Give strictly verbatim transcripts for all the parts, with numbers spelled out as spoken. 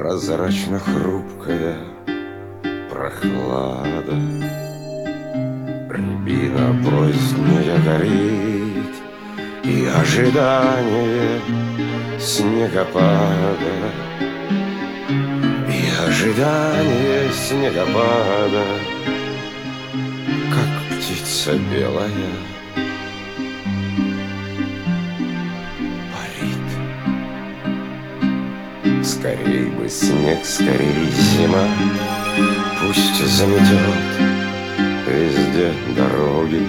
Прозрачно-хрупкая прохлада, рябина поздняя горит, и ожидание снегопада, и ожидание снегопада, как птица белая парит. Скорей бы снег, скорей зима, пусть заметет везде дороги,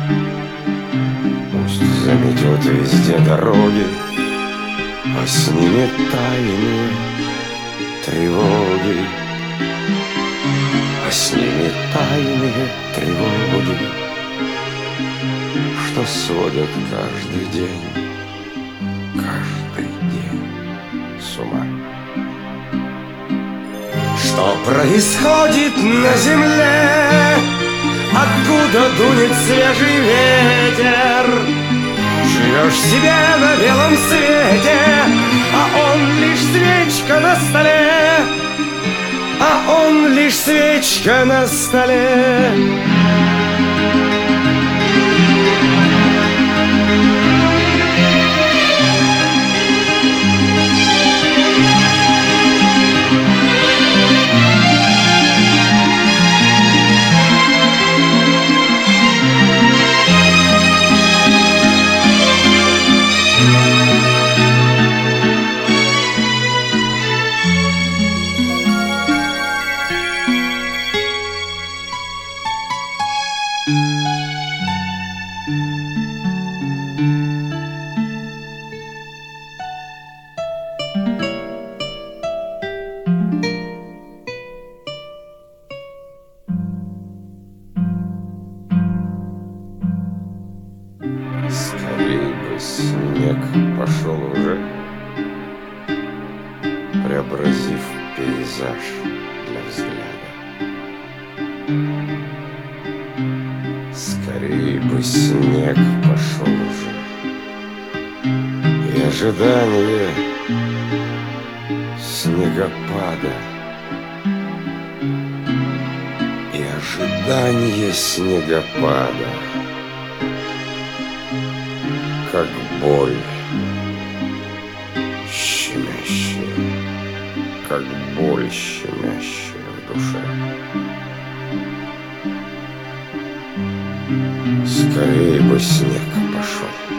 пусть заметет везде дороги, а с ними тайные тревоги, а с ними тайные тревоги, что сводят каждый день, каждый день с ума. Что происходит на земле? Откуда дунет свежий ветер? Живешь себе на белом свете, а он лишь свечка на столе, а он лишь свечка на столе. Скорей бы снег пошел уже, преобразив пейзаж для взгляда. Скорей бы снег пошел уже, и ожидание снегопада, и ожидание снегопада, как боль щемящая, как боль щемящая в душе. Скорей бы снег пошел.